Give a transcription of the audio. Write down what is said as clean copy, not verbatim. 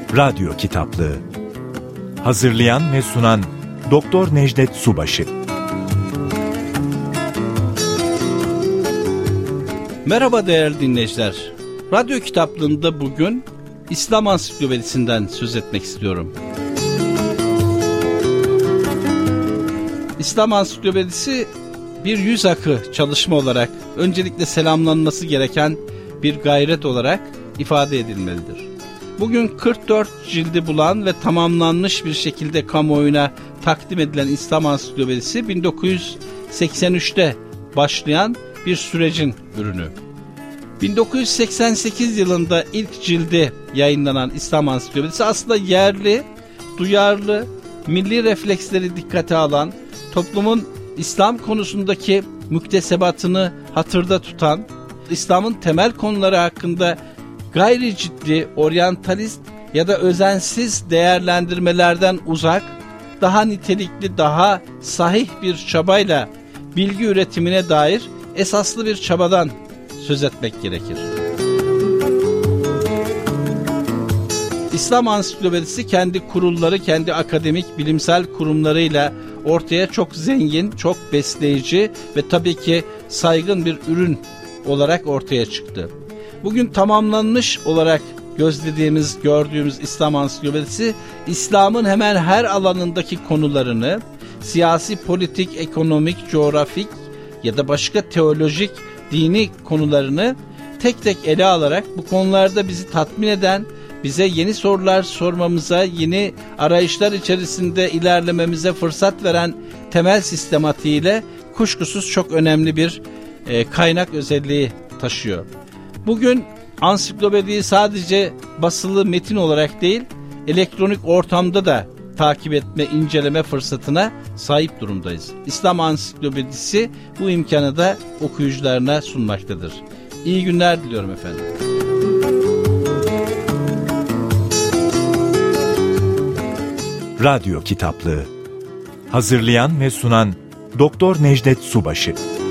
Radyo Kitaplığı. Hazırlayan ve sunan Doktor Necdet Subaşı. Merhaba değerli dinleyiciler. Radyo Kitaplığı'nda bugün İslam Ansiklopedisinden söz etmek istiyorum. İslam Ansiklopedisi bir yüz akı çalışma olarak öncelikle selamlanması gereken bir gayret olarak ifade edilmelidir. Bugün 44 cildi bulan ve tamamlanmış bir şekilde kamuoyuna takdim edilen İslam Ansiklopedisi 1983'te başlayan bir sürecin ürünü. 1988 yılında ilk cildi yayınlanan İslam Ansiklopedisi aslında yerli, duyarlı, milli refleksleri dikkate alan, toplumun İslam konusundaki müktesebatını hatırda tutan, İslam'ın temel konuları hakkında gayri ciddi, oryantalist ya da özensiz değerlendirmelerden uzak, daha nitelikli, daha sahih bir çabayla bilgi üretimine dair esaslı bir çabadan söz etmek gerekir. İslam Ansiklopedisi kendi kurulları, kendi akademik, bilimsel kurumlarıyla ortaya çok zengin, çok besleyici ve tabii ki saygın bir ürün olarak ortaya çıktı. Bugün tamamlanmış olarak gözlediğimiz, gördüğümüz İslam Ansiklopedisi, İslam'ın hemen her alanındaki konularını, siyasi, politik, ekonomik, coğrafik ya da başka teolojik, dini konularını tek tek ele alarak bu konularda bizi tatmin eden, bize yeni sorular sormamıza, yeni arayışlar içerisinde ilerlememize fırsat veren temel sistematiğiyle kuşkusuz çok önemli bir kaynak özelliği taşıyor. Bugün ansiklopediyi sadece basılı metin olarak değil, elektronik ortamda da takip etme, inceleme fırsatına sahip durumdayız. İslam Ansiklopedisi bu imkanı da okuyucularına sunmaktadır. İyi günler diliyorum efendim. Radyo Kitaplığı. Hazırlayan ve sunan Doktor Necdet Subaşı.